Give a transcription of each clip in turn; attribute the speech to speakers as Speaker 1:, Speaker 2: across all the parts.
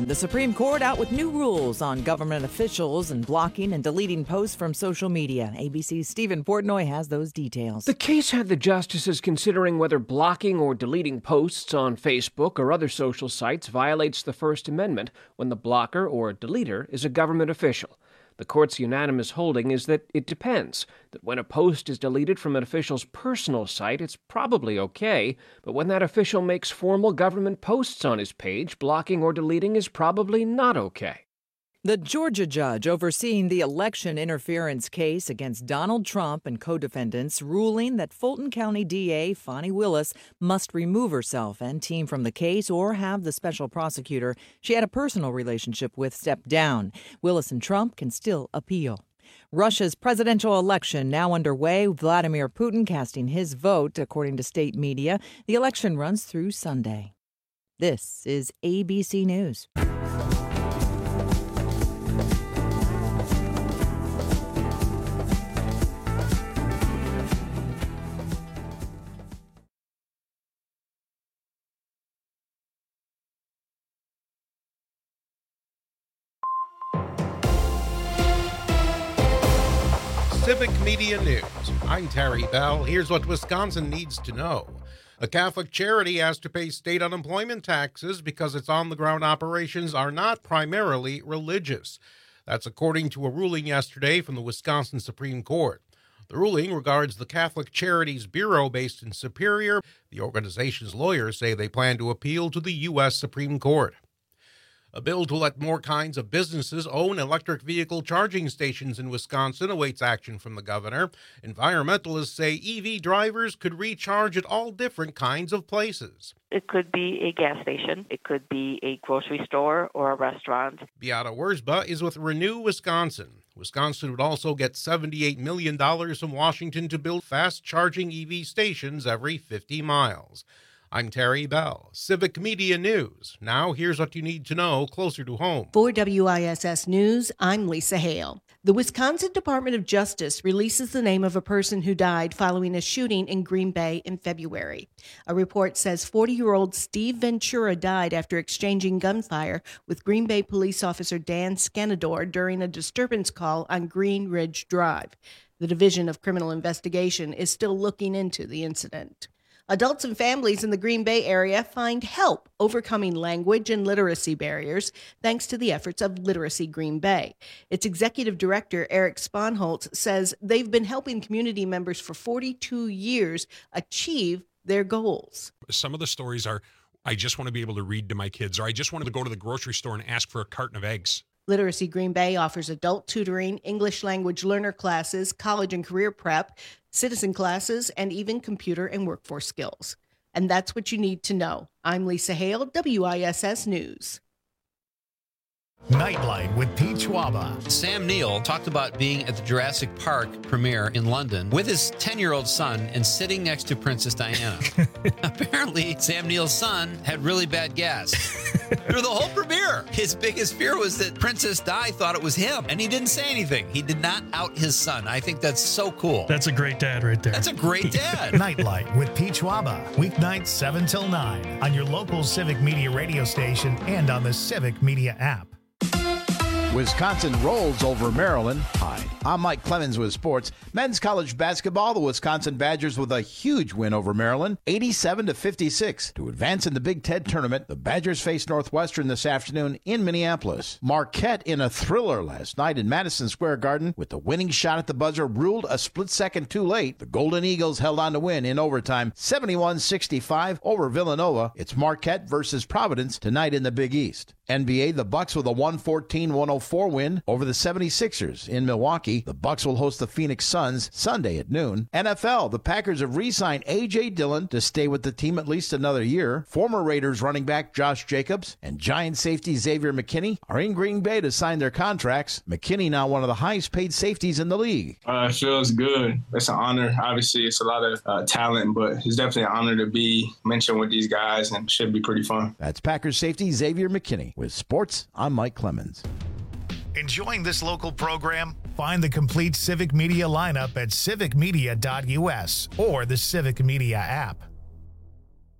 Speaker 1: Wisconsin, the Supreme Court out with new rules on government officials and blocking and deleting posts from social media. ABC's Stephen Portnoy has those details.
Speaker 2: The case had the justices considering whether blocking or deleting posts on Facebook or other social sites violates the First Amendment when the blocker or deleter is a government official. The court's unanimous holding is that it depends, that when a post is deleted from an official's personal site, it's probably okay, but when that official makes formal government posts on his page, blocking or deleting is probably not okay.
Speaker 1: The Georgia judge overseeing the election interference case against Donald Trump and co-defendants ruling that Fulton County DA Fani Willis must remove herself and team from the case or have the special prosecutor she had a personal relationship with step down. Willis and Trump can still appeal. Russia's presidential election now underway. Vladimir Putin casting his vote, according to state media. The election runs through Sunday. This is ABC News.
Speaker 3: Civic Media News. I'm Terry Bell. Here's what Wisconsin needs to know. A Catholic charity has to pay state unemployment taxes because its on-the-ground operations are not primarily religious. That's according to a ruling yesterday from the Wisconsin Supreme Court. The ruling regards the Catholic Charities Bureau based in Superior. The organization's lawyers say they plan to appeal to the U.S. Supreme Court. A bill to let more kinds of businesses own electric vehicle charging stations in Wisconsin awaits action from the governor. Environmentalists say EV drivers could recharge at all different kinds of places.
Speaker 4: It could be a gas station, it could be a grocery store or a restaurant.
Speaker 3: Beata Wurzba is with Renew Wisconsin. Wisconsin would also get $78 million from Washington to build fast-charging EV stations every 50 miles. I'm Terry Bell, Civic Media News. Now here's what you need to know closer to home.
Speaker 5: For WISS News, I'm Lisa Hale. The Wisconsin Department of Justice releases the name of a person who died following a shooting in Green Bay in February. A report says 40-year-old Steve Ventura died after exchanging gunfire with Green Bay police officer Dan Scanador during a disturbance call on Green Ridge Drive. The Division of Criminal Investigation is still looking into the incident. Adults and families in the Green Bay area find help overcoming language and literacy barriers thanks to the efforts of Literacy Green Bay. Its executive director, Eric Sponholtz, says they've been helping community members for 42 years achieve their goals.
Speaker 6: Some of the stories are, I just want to be able to read to my kids, or I just wanted to go to the grocery store and ask for a carton of eggs.
Speaker 5: Literacy Green Bay offers adult tutoring, English language learner classes, college and career prep, citizen classes, and even computer and workforce skills. And that's what you need to know. I'm Lisa Hale, WISS News.
Speaker 7: Nightlight with Pete Schwaba.
Speaker 8: Sam Neill talked about being at the Jurassic Park premiere in London with his 10-year-old son and sitting next to Princess Diana. Apparently, Sam Neill's son had really bad gas. Through the whole premiere, his biggest fear was that Princess Di thought it was him, and he didn't say anything. He did not out his son. I think that's so cool.
Speaker 7: That's a great dad right there.
Speaker 8: That's a great dad.
Speaker 7: Nightlight with Pete Schwaba. Weeknights 7 till 9 on your local Civic Media radio station and on the Civic Media app.
Speaker 9: Wisconsin rolls over Maryland. Hi, I'm Mike Clemens with sports. Men's college basketball, the Wisconsin Badgers with a huge win over Maryland, 87-56. To advance in the Big Ten tournament, the Badgers face Northwestern this afternoon in Minneapolis. Marquette in a thriller last night in Madison Square Garden with the winning shot at the buzzer ruled a split second too late. The Golden Eagles held on to win in overtime, 71-65 over Villanova. It's Marquette versus Providence tonight in the Big East. NBA, the Bucks with a 114-104 win over the 76ers in Milwaukee. The Bucks will host the Phoenix Suns Sunday at noon. NFL, the Packers have re-signed A.J. Dillon to stay with the team at least another year. Former Raiders running back Josh Jacobs and Giant safety Xavier McKinney are in Green Bay to sign their contracts. McKinney now one of the highest paid safeties in the league.
Speaker 10: It feels good. It's an honor. Obviously, it's a lot of talent, but it's definitely an honor to be mentioned with these guys, and it should be pretty fun.
Speaker 9: That's Packers safety Xavier McKinney. With sports, I'm Mike Clemens.
Speaker 7: Enjoying this local program? Find the complete Civic Media lineup at civicmedia.us or the Civic Media app.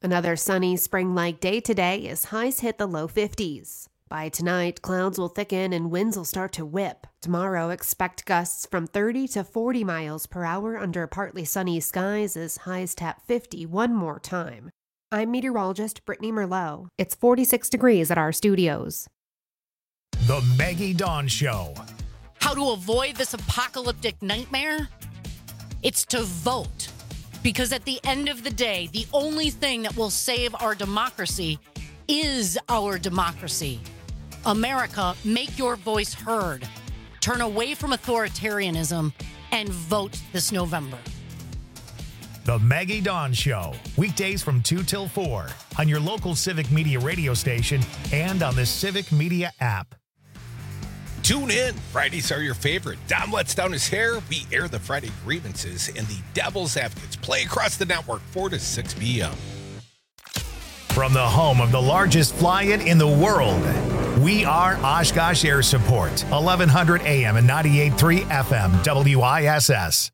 Speaker 11: Another sunny spring-like day today as highs hit the low 50s. By tonight, clouds will thicken and winds will start to whip. Tomorrow, expect gusts from 30 to 40 miles per hour under partly sunny skies as highs tap 50 one more time. I'm meteorologist Brittany Merlot. It's 46 degrees at our studios.
Speaker 7: The Maggie Dawn Show.
Speaker 12: How to avoid this apocalyptic nightmare? It's to vote. Because at the end of the day, the only thing that will save our democracy is our democracy. America, make your voice heard. Turn away from authoritarianism and vote this November.
Speaker 7: The Maggie Dawn Show. Weekdays from 2 till 4 on your local Civic Media radio station and on the Civic Media app.
Speaker 13: Tune in. Fridays are your favorite. Dom lets down his hair. We air the Friday grievances, and the Devil's Advocates play across the network 4 to 6 p.m.
Speaker 7: From the home of the largest fly-in in the world, we are Oshkosh Air Support, 1100 AM and 98.3 FM, WISS.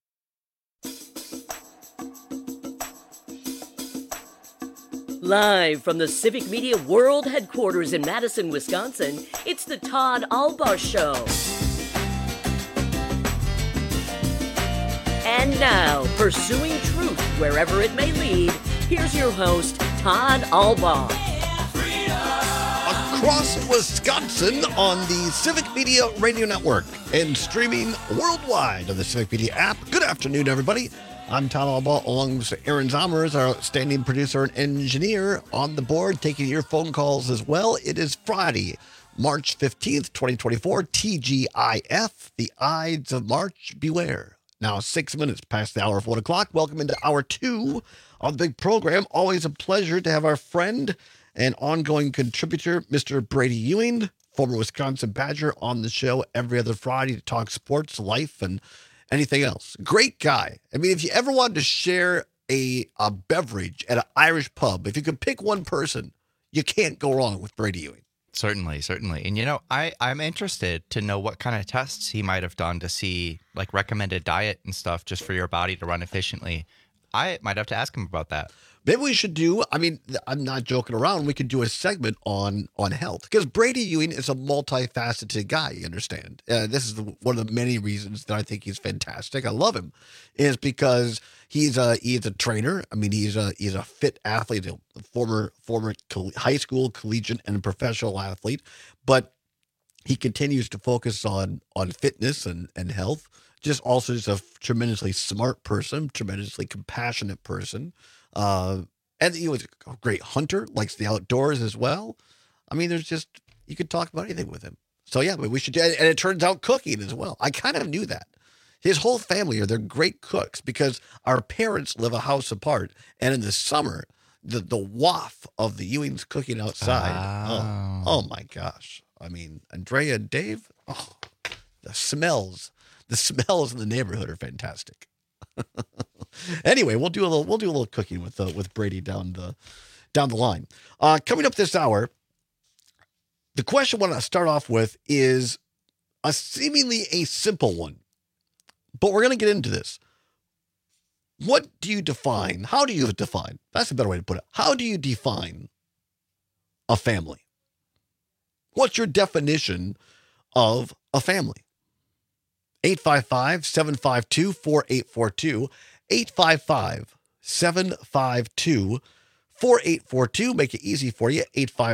Speaker 14: Live from the Civic Media World Headquarters in Madison, Wisconsin, it's the Todd Albaugh Show. And now, pursuing truth wherever it may lead, here's your host, Todd Albaugh.
Speaker 15: Across Wisconsin on the Civic Media Radio Network and streaming worldwide on the Civic Media app. Good afternoon, everybody. I'm Todd Albaugh, along with Aaron Zommers, our standing producer and engineer on the board, taking your phone calls as well. It is Friday, March 15th, 2024, TGIF, the Ides of March, beware. Now, 6 minutes past the hour of 1 o'clock. Welcome into hour 2 of the big program. Always a pleasure to have our friend and ongoing contributor, Mr. Brady Ewing, former Wisconsin Badger, on the show every other Friday to talk sports, life, and anything else. Great guy. I mean, if you ever wanted to share a beverage at an Irish pub, if you could pick one person, you can't go wrong with Brady Ewing.
Speaker 16: Certainly. And, you know, I'm interested to know what kind of tests he might have done to see, like, recommended diet and stuff just for your body to run efficiently. I might have to ask him about that.
Speaker 15: Maybe we should do, I mean, I'm not joking around, we could do a segment on health. Because Brady Ewing is a multifaceted guy, you understand. This is one of the many reasons that I think he's fantastic. I love him, is because he is a trainer. I mean, he's a fit athlete, a former high school, collegiate, and professional athlete. But he continues to focus on fitness and health. Just also just a tremendously smart person, tremendously compassionate person. And he was a great hunter, likes the outdoors as well. I mean, you could talk about anything with him. So yeah, but we should, and it turns out cooking as well. I kind of knew that. His whole family they're great cooks because our parents live a house apart. And in the summer, the waft of the Ewings cooking outside. Oh my gosh. I mean, Andrea and Dave, the smells in the neighborhood are fantastic. Anyway, we'll do a little cooking with Brady down the line. Coming up this hour, the question I want to start off with is seemingly a simple one, but we're going to get into this. What do you define? How do you define? That's a better way to put it. How do you define a family? What's your definition of a family? 855-752-4842. 855-752-4842. Make it easy for you.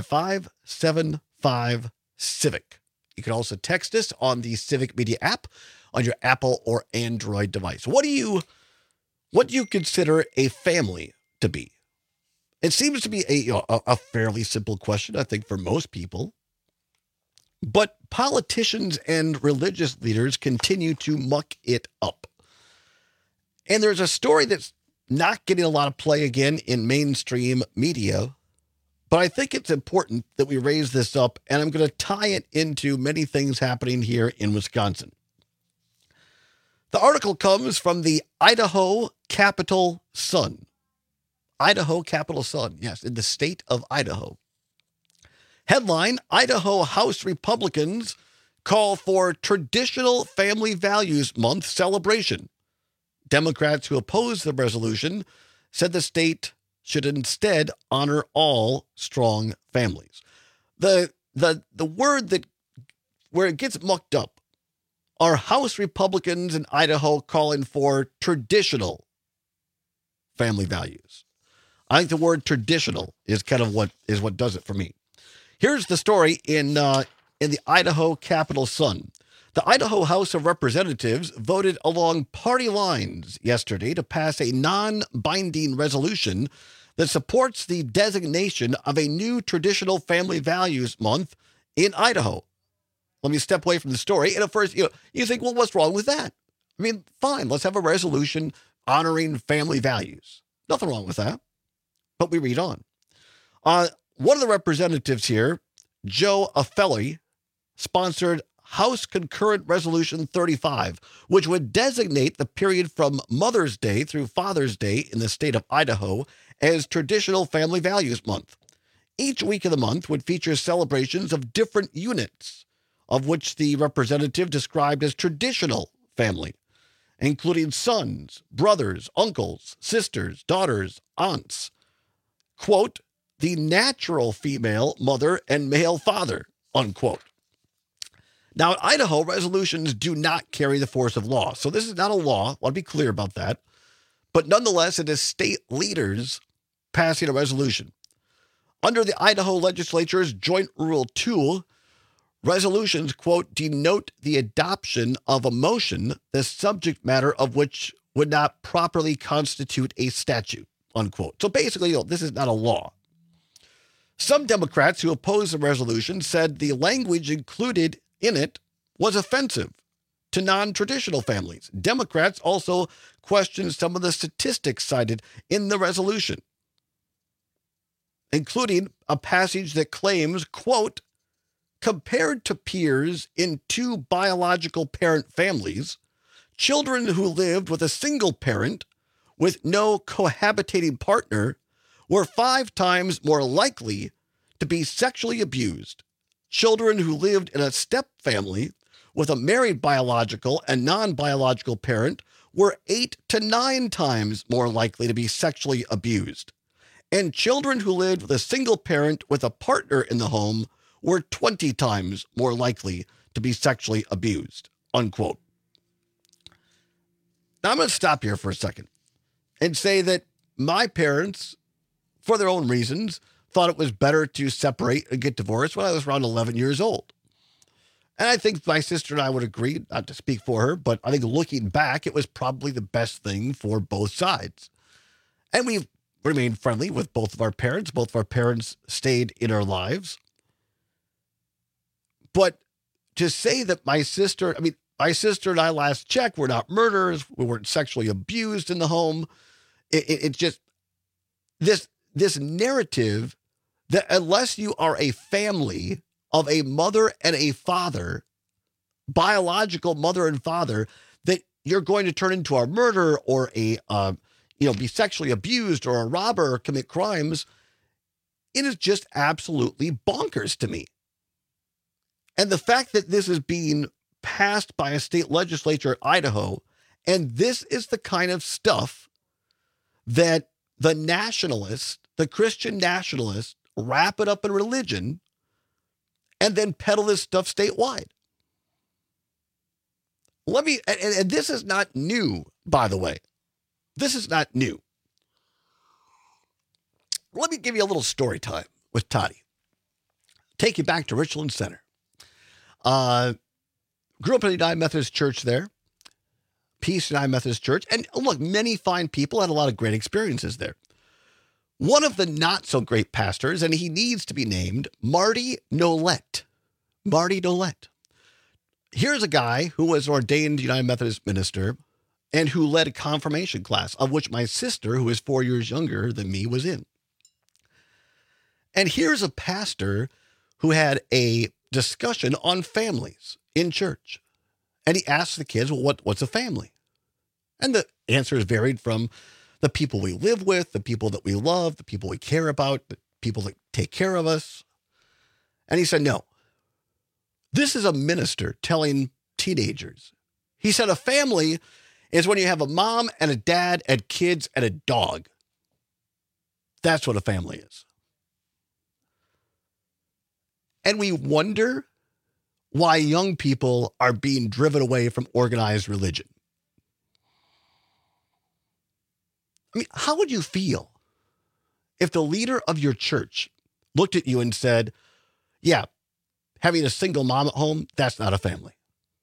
Speaker 15: 855-75-CIVIC. You can also text us on the Civic Media app on your Apple or Android device. What do you consider a family to be? It seems to be a fairly simple question, I think, for most people. But politicians and religious leaders continue to muck it up. And there's a story that's not getting a lot of play again in mainstream media, but I think it's important that we raise this up, and I'm going to tie it into many things happening here in Wisconsin. The article comes from the Idaho Capital Sun. Idaho Capital Sun, yes, in the state of Idaho. Headline, Idaho House Republicans call for Traditional Family Values Month celebration. Democrats who opposed the resolution said the state should instead honor all strong families. The word that where it gets mucked up are House Republicans in Idaho calling for traditional family values. I think the word traditional is kind of what does it for me. Here's the story in the Idaho Capitol Sun. The Idaho House of Representatives voted along party lines yesterday to pass a non-binding resolution that supports the designation of a new traditional family values month in Idaho. Let me step away from the story. And at first, you think, well, what's wrong with that? I mean, fine, let's have a resolution honoring family values. Nothing wrong with that. But we read on. One of the representatives here, Joe Affelli, sponsored House Concurrent Resolution 35, which would designate the period from Mother's Day through Father's Day in the state of Idaho as Traditional Family Values Month. Each week of the month would feature celebrations of different units, of which the representative described as traditional family, including sons, brothers, uncles, sisters, daughters, aunts. Quote, the natural female mother and male father, unquote. Now, in Idaho, resolutions do not carry the force of law. So this is not a law. I want to be clear about that. But nonetheless, it is state leaders passing a resolution. Under the Idaho legislature's Joint Rule 2, resolutions, quote, denote the adoption of a motion, the subject matter of which would not properly constitute a statute, unquote. So basically, this is not a law. Some Democrats who opposed the resolution said the language included in it was offensive to non-traditional families. Democrats also questioned some of the statistics cited in the resolution, including a passage that claims, quote, compared to peers in two biological parent families, children who lived with a single parent with no cohabitating partner were 5 times more likely to be sexually abused. Children who lived in a step family with a married biological and non-biological parent were 8 to 9 times more likely to be sexually abused. And children who lived with a single parent with a partner in the home were 20 times more likely to be sexually abused, unquote. Now, I'm going to stop here for a second and say that my parents, for their own reasons, thought it was better to separate and get divorced when I was around 11 years old. And I think my sister and I would agree, not to speak for her, but I think looking back, it was probably the best thing for both sides. And we've remained friendly with both of our parents. Both of our parents stayed in our lives. But to say that my sister and I last checked were not murderers, we weren't sexually abused in the home. It's just this narrative that unless you are a family of a mother and a father, biological mother and father, that you're going to turn into a murderer or be sexually abused or a robber or commit crimes, it is just absolutely bonkers to me. And the fact that this is being passed by a state legislature in Idaho, and this is the kind of stuff that the nationalists, the Christian nationalists, wrap it up in religion and then peddle this stuff statewide. And this is not new, by the way. This is not new. Let me give you a little story time with Toddy. Take you back to Richland Center. Grew up in the United Methodist Church there. Peace United Methodist Church. And look, many fine people had a lot of great experiences there. One of the not so great pastors, and he needs to be named, Marty Nolet. Marty Nolet. Here's a guy who was ordained United Methodist minister and who led a confirmation class, of which my sister, who is 4 years younger than me, was in. And here's a pastor who had a discussion on families in church. And he asked the kids, well, what's a family? And the answers varied from the people we live with, the people that we love, the people we care about, the people that take care of us. And he said, no, this is a minister telling teenagers. He said a family is when you have a mom and a dad and kids and a dog. That's what a family is. And we wonder why young people are being driven away from organized religion. I mean, how would you feel if the leader of your church looked at you and said, yeah, having a single mom at home, that's not a family?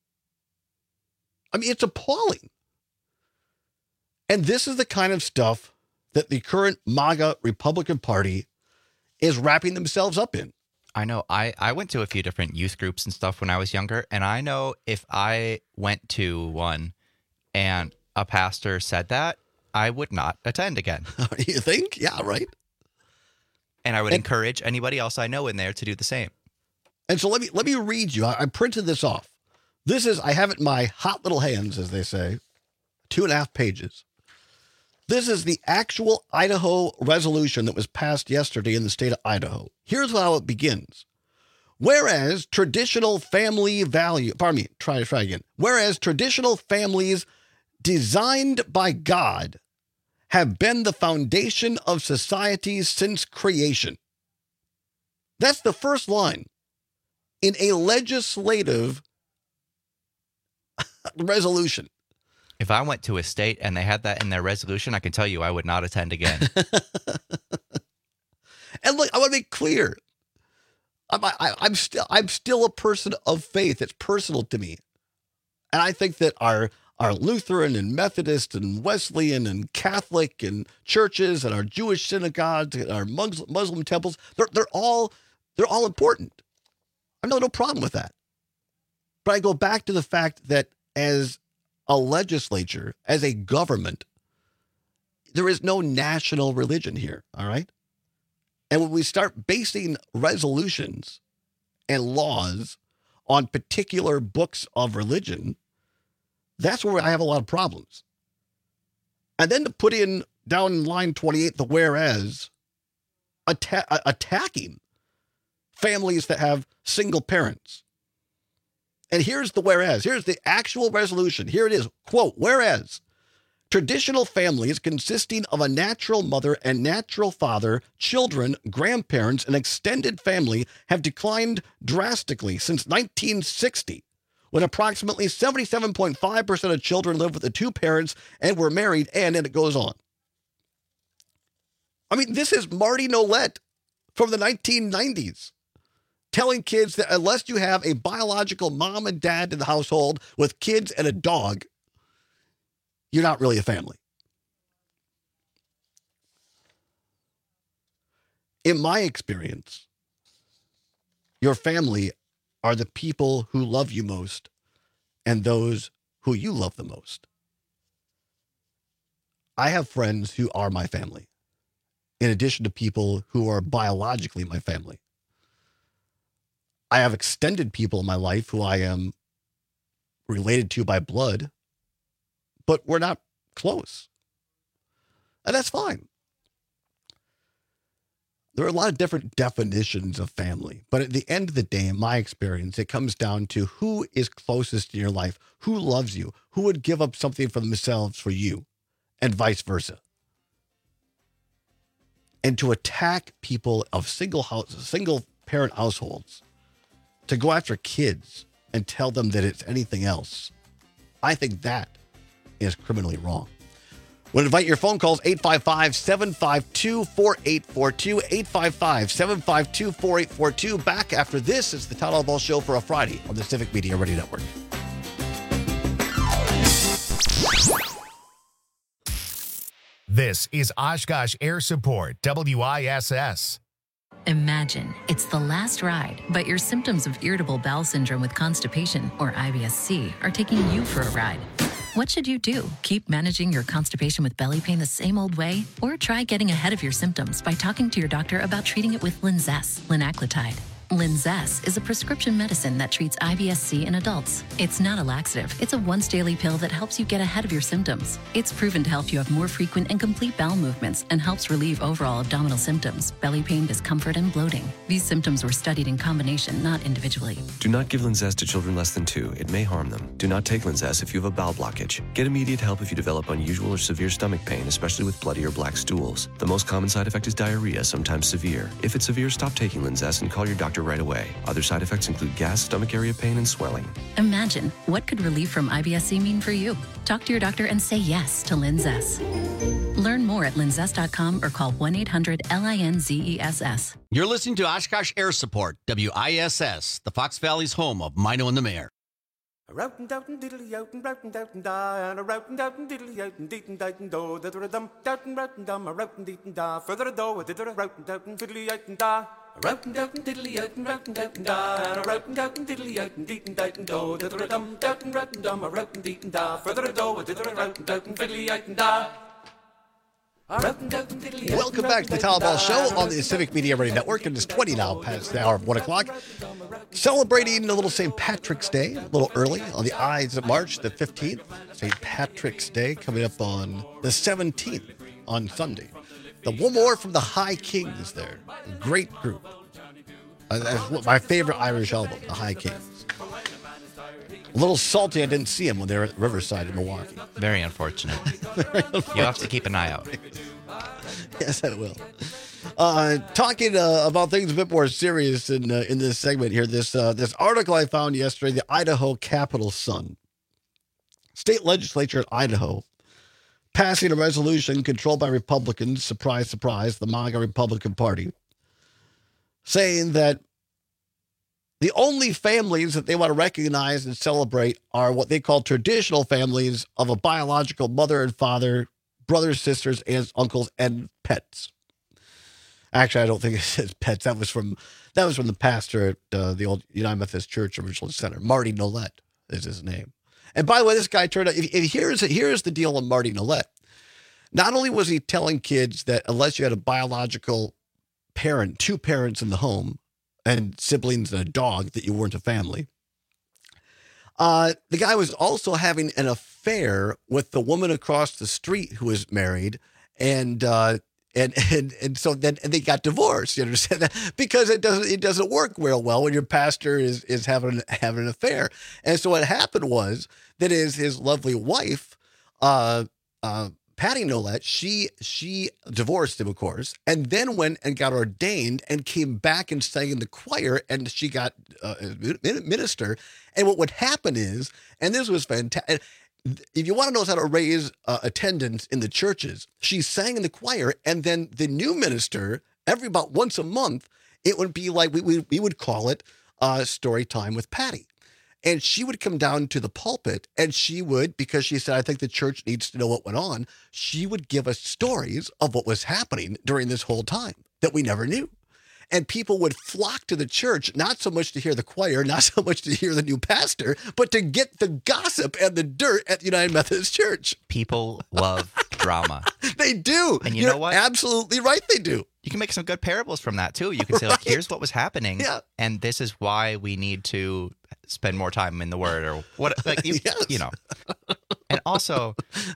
Speaker 15: I mean, it's appalling. And this is the kind of stuff that the current MAGA Republican Party is wrapping themselves up in.
Speaker 16: I know. I went to a few different youth groups and stuff when I was younger, and I know if I went to one and a pastor said that, I would not attend again.
Speaker 15: You think? Yeah, right.
Speaker 16: And I would encourage anybody else I know in there to do the same.
Speaker 15: And so let me read you. I printed this off. This is, I have it in my hot little hands, as they say, 2.5 pages. This is the actual Idaho resolution that was passed yesterday in the state of Idaho. Here's how it begins. Whereas traditional family value, try again. Whereas traditional families designed by God have been the foundation of society since creation. That's the first line in a legislative resolution.
Speaker 16: If I went to a state and they had that in their resolution, I can tell you I would not attend again.
Speaker 15: And look, I want to make clear, I'm still a person of faith. It's personal to me. And I think that our Lutheran and Methodist and Wesleyan and Catholic and churches and our Jewish synagogues and our Muslim temples, they're all important. I have no problem with that. But I go back to the fact that as a legislature, as a government, there is no national religion here, all right? And when we start basing resolutions and laws on particular books of religion, that's where I have a lot of problems. And then to put in down in line 28, the whereas, attacking families that have single parents. And here's the whereas. Here's the actual resolution. Here it is. Quote, whereas traditional families consisting of a natural mother and natural father, children, grandparents, and extended family have declined drastically since 1960, when approximately 77.5% of children lived with the two parents and were married, and it goes on. I mean, this is Marty Nolet from the 1990s. Telling kids that unless you have a biological mom and dad in the household with kids and a dog, you're not really a family. In my experience, your family are the people who love you most and those who you love the most. I have friends who are my family, in addition to people who are biologically my family. I have extended people in my life who I am related to by blood, but we're not close. And that's fine. There are a lot of different definitions of family, but at the end of the day, in my experience, it comes down to who is closest in your life, who loves you, who would give up something for themselves for you, and vice versa. And to attack people of single parent households, to go after kids and tell them that it's anything else, I think that is criminally wrong. We'll invite your phone calls, 855-752-4842, 855-752-4842. Back after this, it's the Todd Albaugh Show for a Friday on the Civic Media Radio Network.
Speaker 7: This is Oshkosh Air Support, WISS.
Speaker 17: Imagine it's the last ride, but your symptoms of irritable bowel syndrome with constipation, or IBS-C, are taking you for a ride. What should you do? Keep managing your constipation with belly pain the same old way? Or try getting ahead of your symptoms by talking to your doctor about treating it with Linzess, linaclotide. Linzess is a prescription medicine that treats IBS-C in adults. It's not a laxative. It's a once-daily pill that helps you get ahead of your symptoms. It's proven to help you have more frequent and complete bowel movements and helps relieve overall abdominal symptoms, belly pain, discomfort, and bloating. These symptoms were studied in combination, not individually.
Speaker 18: Do not give Linzess to children less than 2. It may harm them. Do not take Linzess if you have a bowel blockage. Get immediate help if you develop unusual or severe stomach pain, especially with bloody or black stools. The most common side effect is diarrhea, sometimes severe. If it's severe, stop taking Linzess and call your doctor right away. Other side effects include gas, stomach area pain, and swelling.
Speaker 17: Imagine, what could relief from IBS-C mean for you? Talk to your doctor and say yes to Linzess. Learn more at linzess.com or call 1-800-LINZESS.
Speaker 19: You're listening to Oshkosh Air Support, WISS, the Fox Valley's home of Mino and the Mayor.
Speaker 20: A routin' doutin' diddly outin' routin' doutin' da, and a routin' doutin' diddly outin' deetin' dightin' do, that a dum doutin' routin' dum, a routin' deetin' da, further a do, a didder routin' doutin' diddly outin' da. A routin' doutin' diddly outin' routin' doutin' da, and a routin' doutin' diddly outin' deetin' dightin' do, that a dum doutin' routin' dum, a routin' deetin' da, further a do, a didder routin' doutin' diddly outin' da.
Speaker 15: Welcome back to the Tom Ball Show on the Civic Media Radio Network. It is 20 now past the hour of 1 o'clock. Celebrating a little St. Patrick's Day, a little early on the Ides of March, the 15th. St. Patrick's Day coming up on the 17th on Sunday. The one more from the High Kings there. A great group. My favorite Irish album, the High Kings. A little salty I didn't see them when they were at Riverside in Milwaukee.
Speaker 16: Very unfortunate. You'll have to keep an eye out.
Speaker 15: Yes, I will. Talking about things a bit more serious in this segment here. This article I found yesterday, the Idaho Capital Sun. State legislature in Idaho passing a resolution controlled by Republicans, surprise, surprise, the MAGA Republican Party, saying that the only families that they want to recognize and celebrate are what they call traditional families of a biological mother and father, brothers, sisters, aunts, uncles, and pets. Actually, I don't think it says pets. That was from the pastor at the old United Methodist Church Original Center. Marty Nolet is his name. And by the way, this guy turned out, here's the deal on Marty Nolet. Not only was he telling kids that unless you had a biological parent, 2 parents in the home, and siblings and a dog, that you weren't a family. The guy was also having an affair with the woman across the street who was married, and so then they got divorced. You understand that? Because it doesn't work real well when your pastor is having an affair. And so what happened was that his lovely wife, Patty Nolet, she divorced him, of course, and then went and got ordained and came back and sang in the choir, and she got a minister. And what would happen is, and this was fantastic, if you want to know how to raise attendance in the churches, she sang in the choir, and then the new minister, about once a month, it would be like, we would call it story time with Patty. And she would come down to the pulpit, and she would, because she said, I think the church needs to know what went on, she would give us stories of what was happening during this whole time that we never knew. And people would flock to the church, not so much to hear the choir, not so much to hear the new pastor, but to get the gossip and the dirt at the United Methodist Church.
Speaker 16: People love drama.
Speaker 15: They do.
Speaker 16: And you know what?
Speaker 15: Absolutely right, they do.
Speaker 16: You can make some good parables from that, too. You can say, like, here's what was happening, and this is why we need to spend more time in the Word, or what, like, you know. And also,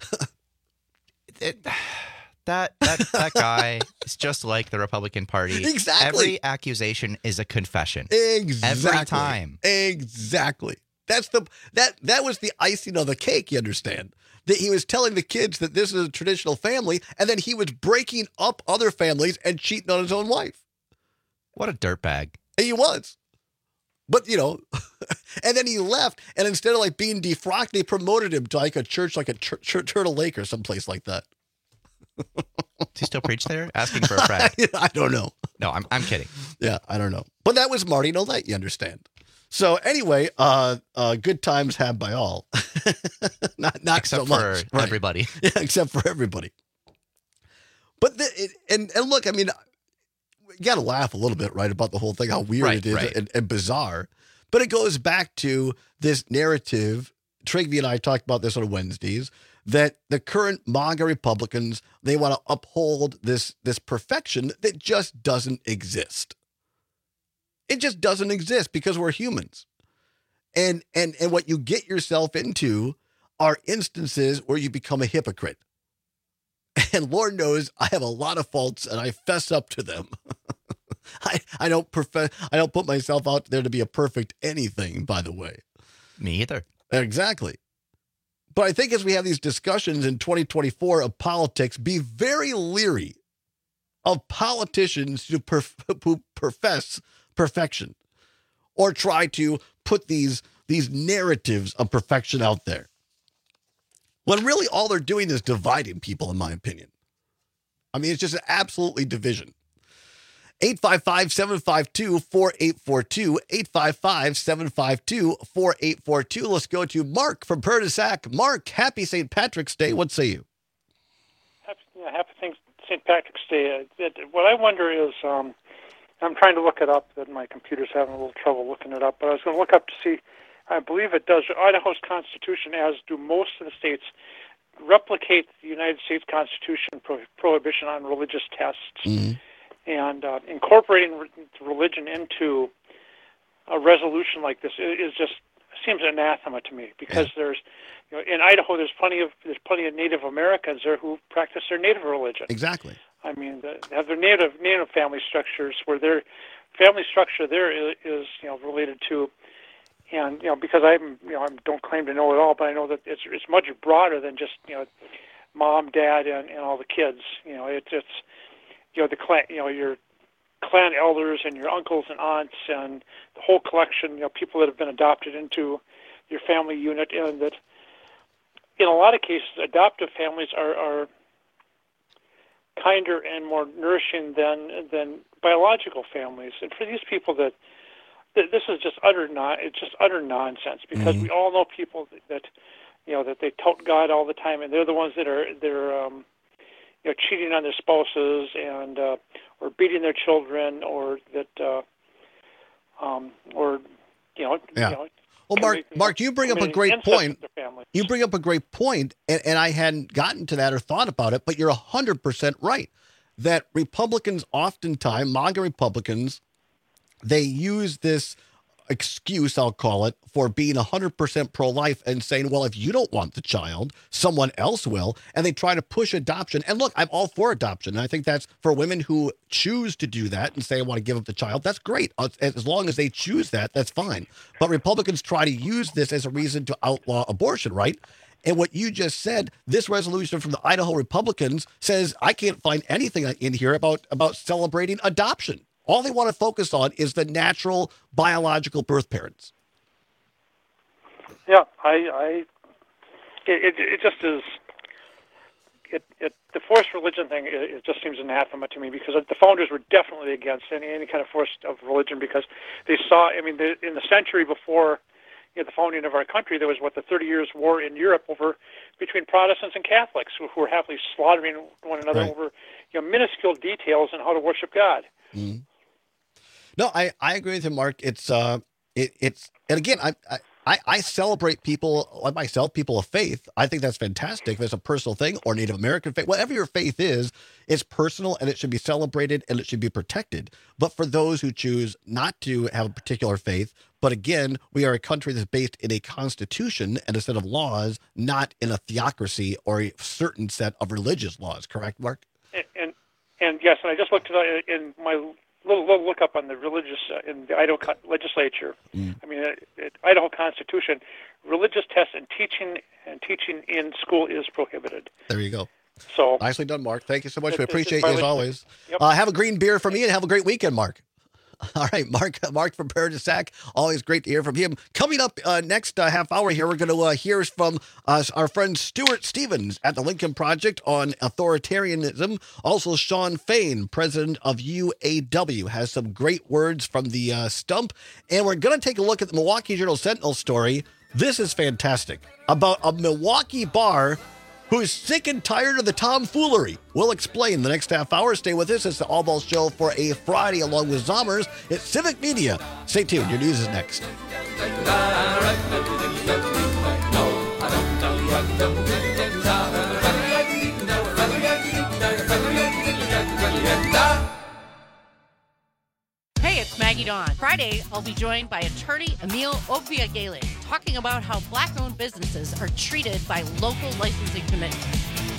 Speaker 16: that guy is just like the Republican Party.
Speaker 15: Exactly.
Speaker 16: Every accusation is a confession.
Speaker 15: Exactly.
Speaker 16: Every time.
Speaker 15: Exactly. That was the icing on the cake, you understand? That he was telling the kids that this is a traditional family, and then he was breaking up other families and cheating on his own wife.
Speaker 16: What a dirtbag.
Speaker 15: He was. But, you know, and then he left, and instead of like being defrocked, they promoted him to like a church, like a Turtle Lake or someplace like that.
Speaker 16: Does he still preach there? Asking for a friend.
Speaker 15: I don't know.
Speaker 16: No, I'm kidding.
Speaker 15: Yeah, I don't know. But that was Marty Nolet, you understand. So anyway, good times had by all. not
Speaker 16: except
Speaker 15: so much
Speaker 16: for everybody.
Speaker 15: Yeah, except for everybody. But and look, I mean, you got to laugh a little bit, right, about the whole thing, how weird it is and bizarre. But it goes back to this narrative. Trigby and I talked about this on Wednesdays, that the current MAGA Republicans, they want to uphold this perfection that just doesn't exist. It just doesn't exist because we're humans. And what you get yourself into are instances where you become a hypocrite. And Lord knows I have a lot of faults and I fess up to them. I don't put myself out there to be a perfect anything, by the way.
Speaker 16: Me either.
Speaker 15: Exactly. But I think as we have these discussions in 2024 of politics, be very leery of politicians who profess perfection or try to put these narratives of perfection out there. When really all they're doing is dividing people, in my opinion. I mean, it's just an absolutely division. 855-752-4842, 855-752-4842. Let's go to Mark from Purtisac. Mark, happy St. Patrick's Day. What say you?
Speaker 21: Happy St. Patrick's Day. What I wonder is, I'm trying to look it up, and my computer's having a little trouble looking it up, but I was going to look up to see, I believe it does, Idaho's Constitution, as do most of the states, replicate the United States Constitution prohibition on religious tests. Mm-hmm. And incorporating religion into a resolution like this is just seems anathema to me, because there's, in Idaho there's plenty of Native Americans there who practice their Native religion.
Speaker 15: Exactly.
Speaker 21: I mean, they have their Native family structures where their family structure there is related to, and because I don't claim to know it all, but I know that it's much broader than just mom, dad, and all the kids. It's the clan, your clan elders and your uncles and aunts and the whole collection, people that have been adopted into your family unit, and that in a lot of cases, adoptive families are kinder and more nourishing than biological families. And for these people, that this is just utter nonsense, because we all know people that they tout God all the time, and they're the ones that are cheating on their spouses and or beating their children, or that
Speaker 15: Well, Mark, you bring up a great point. You bring up a great point, and I hadn't gotten to that or thought about it, but you're 100% right that Republicans oftentimes, MAGA Republicans, they use this excuse, I'll call it, for being 100% pro-life and saying, well, if you don't want the child, someone else will. And they try to push adoption. And look, I'm all for adoption. And I think that's for women who choose to do that and say, I want to give up the child. That's great. As long as they choose that, that's fine. But Republicans try to use this as a reason to outlaw abortion, right? And what you just said, this resolution from the Idaho Republicans says, I can't find anything in here about celebrating adoption. All they want to focus on is the natural biological birth parents.
Speaker 21: Yeah, it just is. The forced religion thing, it just seems anathema to me, because the founders were definitely against any kind of force of religion, because they saw. I mean, in the century before the founding of our country, there was the 30 Years' War in Europe between Protestants and Catholics, who were happily slaughtering one another over minuscule details on how to worship God.
Speaker 15: Mm-hmm. No, I agree with you, Mark. It's and again, I celebrate people like myself, people of faith. I think that's fantastic. If it's a personal thing or Native American faith, whatever your faith is, it's personal and it should be celebrated and it should be protected. But for those who choose not to have a particular faith, but again, we are a country that's based in a constitution and a set of laws, not in a theocracy or a certain set of religious laws. Correct, Mark?
Speaker 21: And yes, and I just looked at it in my little look up on the religious in the Idaho legislature. I mean, Idaho Constitution, religious tests and teaching in school is prohibited.
Speaker 15: There you go.
Speaker 21: So
Speaker 15: nicely done, Mark. Thank you so much. We appreciate you as always. Yep. Have a green beer for me and have a great weekend, Mark. All right, Mark from Purtisac. Always great to hear from him. Coming up next half hour here, we're going to hear from our friend Stuart Stevens at the Lincoln Project on authoritarianism. Also, Sean Fain, president of UAW, has some great words from the stump. And we're going to take a look at the Milwaukee Journal-Sentinel story. This is fantastic. About a Milwaukee bar who's sick and tired of the tomfoolery. We'll explain the next half hour. Stay with us. It's the All Ball Show for a Friday along with Zommers. It's Civic Media. Stay tuned. Your news is next.
Speaker 22: Hey, it's Maggie
Speaker 12: Maggie Dawn. Friday, I'll be joined by attorney Emil Obiagele, talking about how Black-owned businesses are treated by local licensing committees.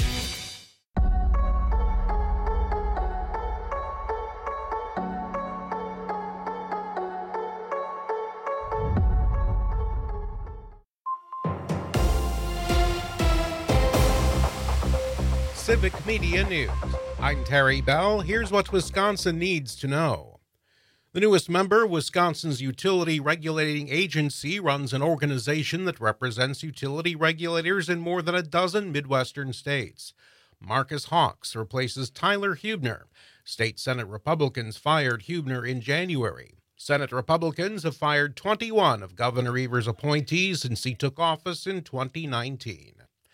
Speaker 3: Civic Media News. I'm Terry Bell. Here's what Wisconsin needs to know. The newest member, Wisconsin's Utility Regulating Agency, runs an organization that represents utility regulators in more than a dozen Midwestern states. Marcus Hawks replaces Tyler Huebner. State Senate Republicans fired Huebner in January. Senate Republicans have fired 21 of Governor Evers' appointees since he took office in 2019.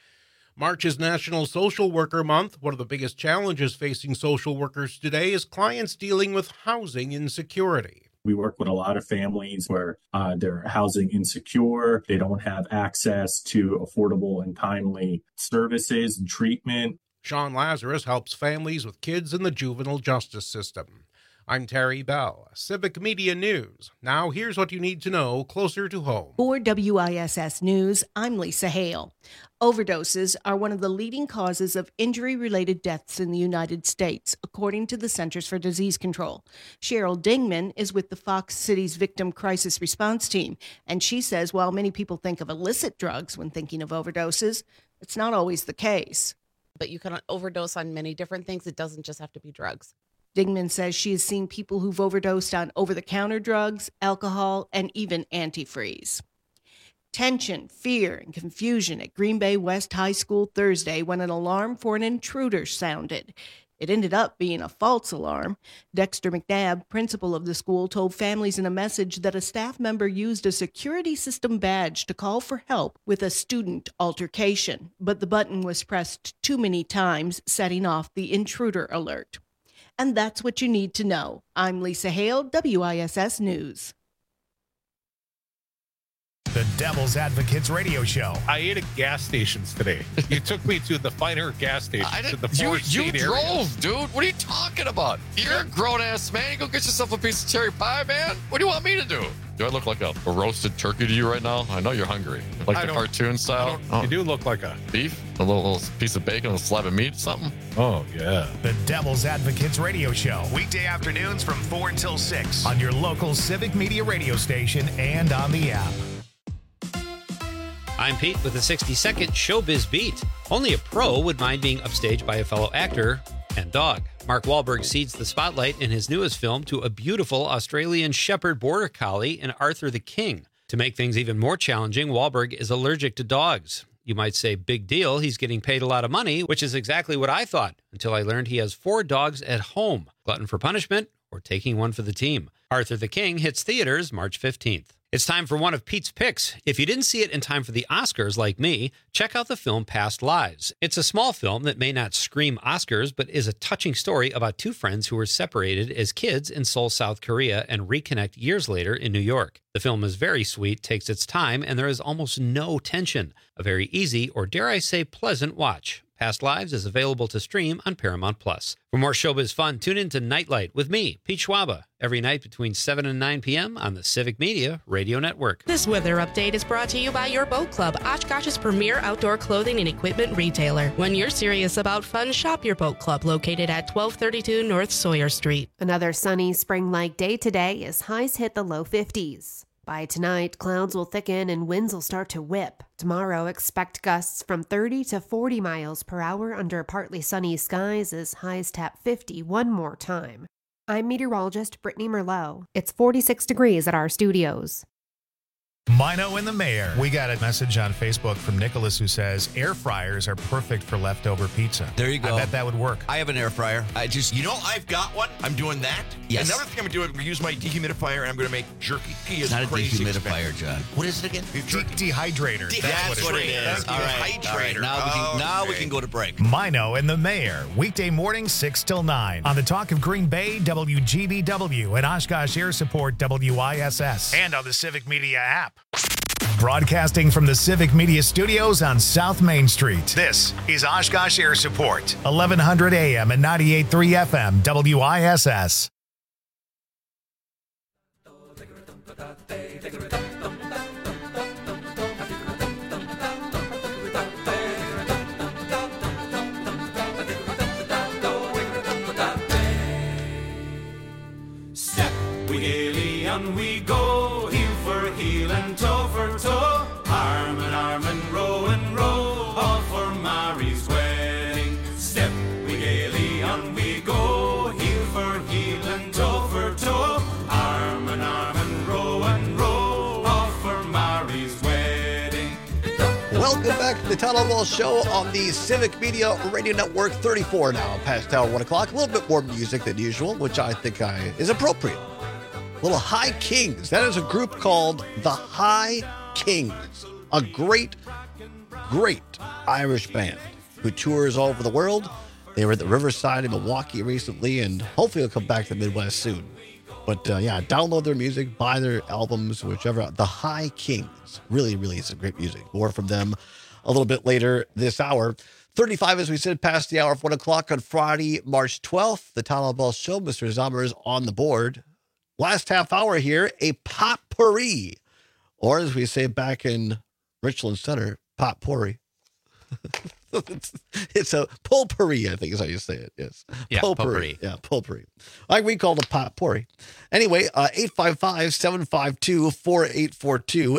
Speaker 3: March is National Social Worker Month. One of the biggest challenges facing social workers today is clients dealing with housing insecurity.
Speaker 2: We work with a lot of families where they're housing insecure. They don't have access to affordable and timely services and treatment.
Speaker 3: Sean Lazarus helps families with kids in the juvenile justice system. I'm Terry Bell, Civic Media News. Now here's what you need to know closer to home.
Speaker 5: For WISS News, I'm Lisa Hale. Overdoses are one of the leading causes of injury-related deaths in the United States, according to the Centers for Disease Control. Cheryl Dingman is with the Fox Cities Victim Crisis Response Team, and she says while many people think of illicit drugs when thinking of overdoses, it's not always the case.
Speaker 22: But you can overdose on many different things. It doesn't just have to be drugs.
Speaker 5: Dingman says she has seen people who've overdosed on over-the-counter drugs, alcohol, and even antifreeze. Tension, fear, and confusion at Green Bay West High School Thursday when an alarm for an intruder sounded. It ended up being a false alarm. Dexter McNabb, principal of the school, told families in a message that a staff member used a security system badge to call for help with a student altercation, but the button was pressed too many times, setting off the intruder alert. And that's what you need to know. I'm Lisa Hale, WISS News.
Speaker 7: The Devil's Advocates radio show.
Speaker 13: I ate at gas stations today. You took me to the finer gas stations in the Forest
Speaker 23: You
Speaker 13: State area.
Speaker 23: drove, dude. What are you talking about? You're a grown-ass man. You go get yourself a piece of cherry pie, man. What do you want me to do? Do I look like a roasted turkey to you right now? I know you're hungry. Like the cartoon style?
Speaker 13: You do look like a
Speaker 23: beef? A little piece of bacon, a slab of meat, something?
Speaker 13: Oh, yeah.
Speaker 7: The Devil's Advocates radio show. Weekday afternoons from 4 until 6 on your local Civic Media radio station and on the app.
Speaker 24: I'm Pete with a 60-second Showbiz Beat. Only a pro would mind being upstaged by a fellow actor and dog. Mark Wahlberg cedes the spotlight in his newest film to a beautiful Australian Shepherd Border Collie in Arthur the King. To make things even more challenging, Wahlberg is allergic to dogs. You might say, big deal, he's getting paid a lot of money, which is exactly what I thought, until I learned he has 4 dogs at home. Glutton for punishment or taking one for the team. Arthur the King hits theaters March 15th. It's time for one of Pete's picks. If you didn't see it in time for the Oscars like me, check out the film Past Lives. It's a small film that may not scream Oscars, but is a touching story about 2 friends who were separated as kids in Seoul, South Korea, and reconnect years later in New York. The film is very sweet, takes its time, and there is almost no tension. A very easy, or dare I say pleasant watch. Past Lives is available to stream on Paramount+. For more showbiz fun, tune in to Nightlight with me, Pete Schwaba, every night between 7 and 9 p.m. on the Civic Media Radio Network.
Speaker 25: This weather update is brought to you by Your Boat Club, Oshkosh's premier outdoor clothing and equipment retailer. When you're serious about fun, shop Your Boat Club, located at 1232 North Sawyer Street.
Speaker 11: Another sunny spring-like day today as highs hit the low 50s. By tonight, clouds will thicken and winds will start to whip. Tomorrow, expect gusts from 30 to 40 miles per hour under partly sunny skies as highs tap 50 one more time. I'm meteorologist Brittany Merlot. It's 46 degrees at our studios.
Speaker 7: Mino and the Mayor. We got a message on Facebook from Nicholas who says air fryers are perfect for leftover pizza.
Speaker 26: There you go.
Speaker 7: I bet that would work.
Speaker 26: I have an air fryer. I've got one. I'm doing that.
Speaker 23: Yes.
Speaker 26: Another thing I'm going to do is use my dehumidifier and I'm going to make jerky.
Speaker 23: It's not a dehumidifier, John.
Speaker 26: What is it again?
Speaker 7: Dehydrator.
Speaker 26: That's what it is. All right. Now we can go to break.
Speaker 7: Mino and the Mayor. Weekday mornings 6 till 9 on the Talk of Green Bay, WGBW, and Oshkosh Air Support, WISS, and on the Civic Media app. Broadcasting from the Civic Media Studios on South Main Street. This is Oshkosh Air Support, 1100 AM and 98.3 FM, WISS.
Speaker 20: Step we gaily on we go, heel for heel and toe for toe, arm and row all for Mary's wedding. Step we gaily on we go, heel for heel and toe for toe, arm and row all for Mary's wedding.
Speaker 15: Welcome back to the Todd Albaugh Show on the Civic Media Radio Network. 34 now, past hour 1 o'clock. A little bit more music than usual, which I think is appropriate. Little High Kings. That is a group called the High Kings. A great, great Irish band who tours all over the world. They were at the Riverside in Milwaukee recently, and hopefully they'll come back to the Midwest soon. But yeah, download their music, buy their albums, whichever. The High Kings. Really, really, it's great music. More from them a little bit later this hour. 35 as we sit past the hour of 1 o'clock on Friday, March 12th. The Todd Albaugh Show. Mr. Zommer is on the board. Last half hour here, a potpourri. Or as we say back in Richland Center, potpourri. It's a potpourri, I think is how you say it. Yes.
Speaker 16: Yeah, potpourri.
Speaker 15: Yeah, potpourri. Like we call it a potpourri. Anyway, 855-752-4842.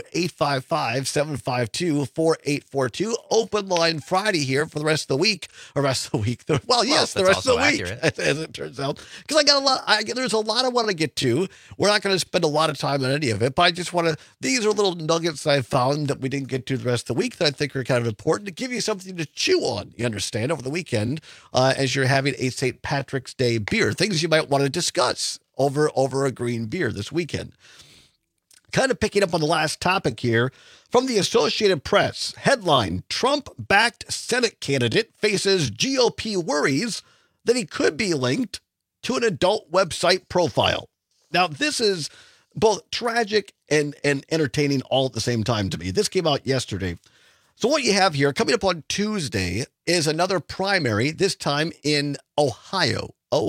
Speaker 15: 855-752-4842. Open line Friday here for the rest of the week. Or rest of the week. Well, yes, the rest of the week, as it turns out. Because I got there's a lot I want to get to. We're not going to spend a lot of time on any of it, but I just want to, these are little nuggets I found that we didn't get to the rest of the week that I think are kind of important to give you something to chew on, you understand, over the weekend as you're having a St. Patrick's Day beer. Things you might want to discuss over a green beer this weekend. Kind of picking up on the last topic here from the Associated Press. Headline, Trump-backed Senate candidate faces GOP worries that he could be linked to an adult website profile. Now, this is both tragic and entertaining all at the same time to me. This came out yesterday. So what you have here, coming up on Tuesday, is another primary, this time in Ohio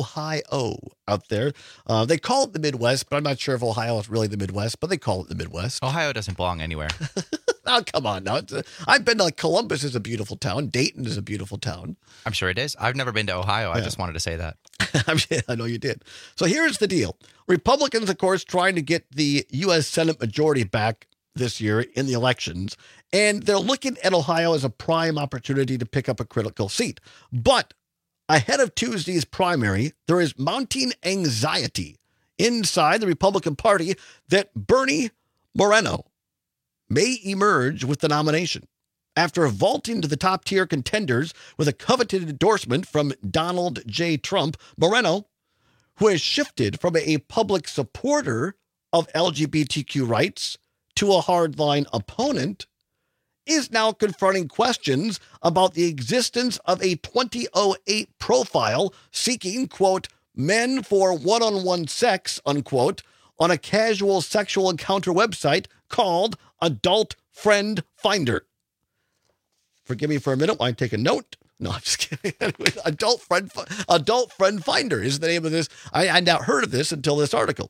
Speaker 15: out there. They call it the Midwest, but I'm not sure if Ohio is really the Midwest, but they call it the Midwest.
Speaker 16: Ohio doesn't belong anywhere.
Speaker 15: Oh, come on now. I've been to Columbus is a beautiful town. Dayton is a beautiful town.
Speaker 16: I'm sure it is. I've never been to Ohio. I just wanted to say that.
Speaker 15: I know you did. So here's the deal. Republicans, of course, trying to get the U.S. Senate majority back this year in the elections, and they're looking at Ohio as a prime opportunity to pick up a critical seat. But ahead of Tuesday's primary, there is mounting anxiety inside the Republican Party that Bernie Moreno may emerge with the nomination. After vaulting to the top-tier contenders with a coveted endorsement from Donald J. Trump, Moreno, who has shifted from a public supporter of LGBTQ rights to a hardline opponent, is now confronting questions about the existence of a 2008 profile seeking, quote, men for one-on-one sex, unquote, on a casual sexual encounter website called Adult Friend Finder. Forgive me for a minute while I take a note. No, I'm just kidding. Adult Friend Finder is the name of this. I had not heard of this until this article.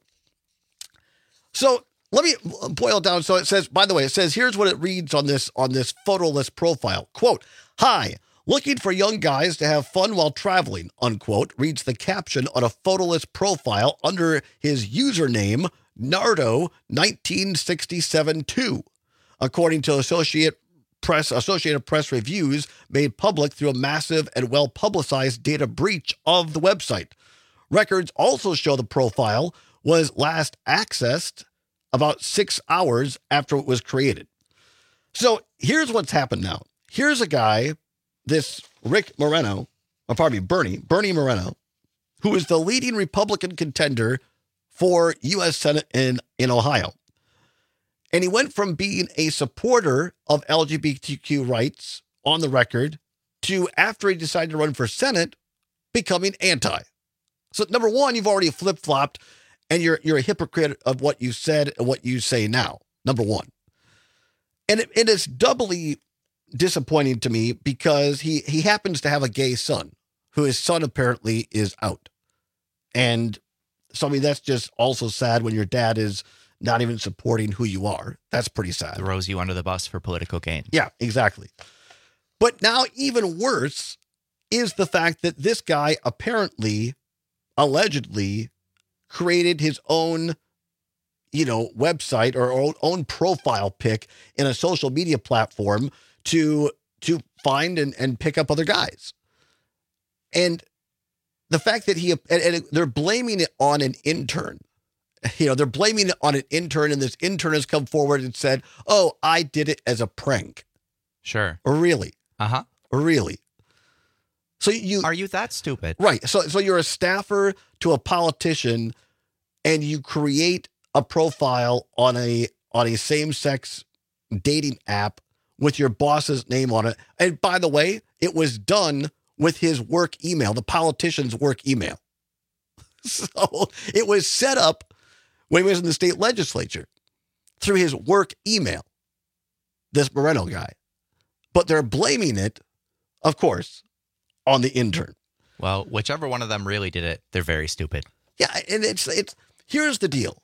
Speaker 15: So let me boil it down. So it says, by the way, it says, here's what it reads on this photoless profile. Quote, hi, looking for young guys to have fun while traveling, unquote, reads the caption on a photoless profile under his username, Nardo19672. According to Associated Press reviews made public through a massive and well-publicized data breach of the website. Records also show the profile was last accessed about 6 hours after it was created. So here's what's happened now. Here's a guy, this Bernie Moreno, who is the leading Republican contender for U.S. Senate in Ohio. And he went from being a supporter of LGBTQ rights on the record to, after he decided to run for Senate, becoming anti. So number one, you've already flip-flopped, and you're a hypocrite of what you said and what you say now, number one. And it is doubly disappointing to me because he happens to have a gay son, who his son apparently is out. And so, I mean, that's just also sad when your dad is not even supporting who you are. That's pretty sad.
Speaker 16: Throws you under the bus for political gain.
Speaker 15: Yeah, exactly. But now even worse is the fact that this guy apparently, allegedly, created his own, website or own profile pic in a social media platform to find and pick up other guys. And the fact that and they're blaming it on an intern. They're blaming it on an intern, and this intern has come forward and said, "Oh, I did it as a prank."
Speaker 16: Sure.
Speaker 15: Really?
Speaker 16: Uh-huh.
Speaker 15: Really? So
Speaker 16: are you that stupid?
Speaker 15: Right. So you're a staffer to a politician, and you create a profile on a same-sex dating app with your boss's name on it. And by the way, it was done with his work email, the politician's work email. So it was set up when he was in the state legislature through his work email, this Moreno guy. But they're blaming it, of course, on the intern.
Speaker 16: Well, whichever one of them really did it, they're very stupid.
Speaker 15: Yeah, and it's here's the deal.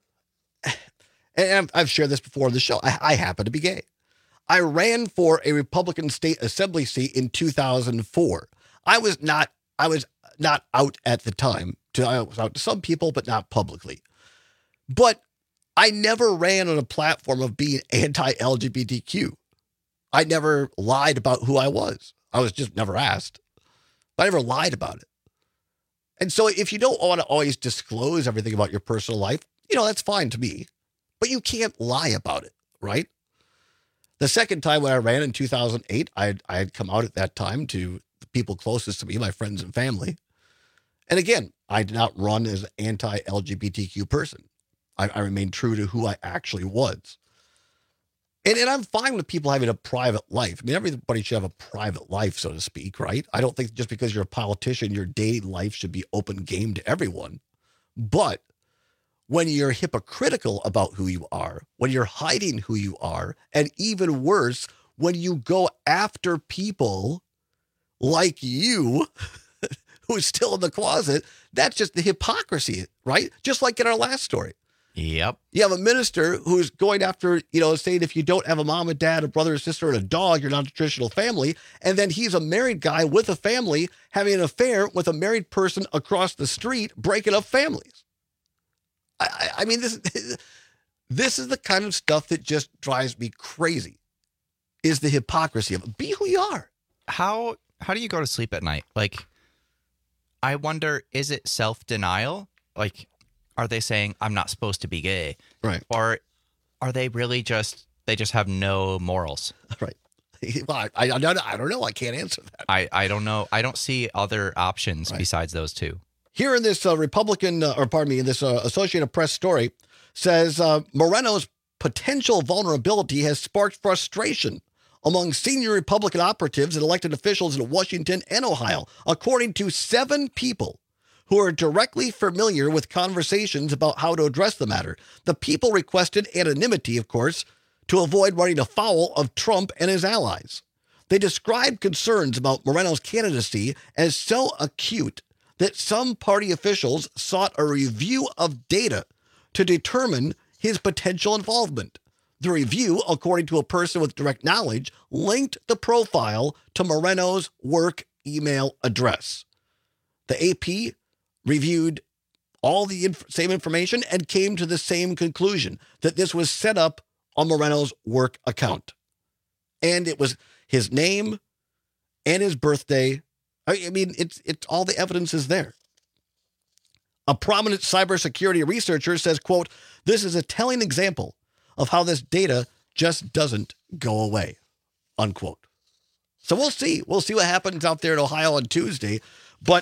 Speaker 15: And I've shared this before on the show. I happen to be gay. I ran for a Republican state assembly seat in 2004. I was not out at the time. I was out to some people, but not publicly. But I never ran on a platform of being anti-LGBTQ. I never lied about who I was. I was just never asked. But I never lied about it. And so if you don't want to always disclose everything about your personal life, that's fine to me. But you can't lie about it, right? The second time when I ran in 2008, I had come out at that time to the people closest to me, my friends and family. And again, I did not run as an anti-LGBTQ person. I remained true to who I actually was. And I'm fine with people having a private life. I mean, everybody should have a private life, so to speak, right? I don't think just because you're a politician, your dating life should be open game to everyone. But when you're hypocritical about who you are, when you're hiding who you are, and even worse, when you go after people like you, who's still in the closet, that's just the hypocrisy, right? Just like in our last story.
Speaker 16: Yep.
Speaker 15: You have a minister who's going after, saying if you don't have a mom and dad, a brother or sister, and a dog, you're not a traditional family. And then he's a married guy with a family having an affair with a married person across the street, breaking up families. I mean, this is the kind of stuff that just drives me crazy, is the hypocrisy of it. Be who you are.
Speaker 16: How do you go to sleep at night? Like, I wonder, is it self-denial? Like, are they saying, I'm not supposed to be gay?
Speaker 15: Right.
Speaker 16: Or are they really they just have no morals?
Speaker 15: Right. Well, I don't know. I can't answer that.
Speaker 16: I don't know. I don't see other options besides those two.
Speaker 15: Here in this this Associated Press story says Moreno's potential vulnerability has sparked frustration among senior Republican operatives and elected officials in Washington and Ohio, according to 7 people who are directly familiar with conversations about how to address the matter. The people requested anonymity, of course, to avoid running afoul of Trump and his allies. They described concerns about Moreno's candidacy as so acute that some party officials sought a review of data to determine his potential involvement. The review, according to a person with direct knowledge, linked the profile to Moreno's work email address. The AP reviewed all the same information and came to the same conclusion, that this was set up on Moreno's work account. And it was his name and his birthday. I mean, it's all the evidence is there. A prominent cybersecurity researcher says, quote, "This is a telling example of how this data just doesn't go away," unquote. So we'll see. We'll see what happens out there in Ohio on Tuesday. But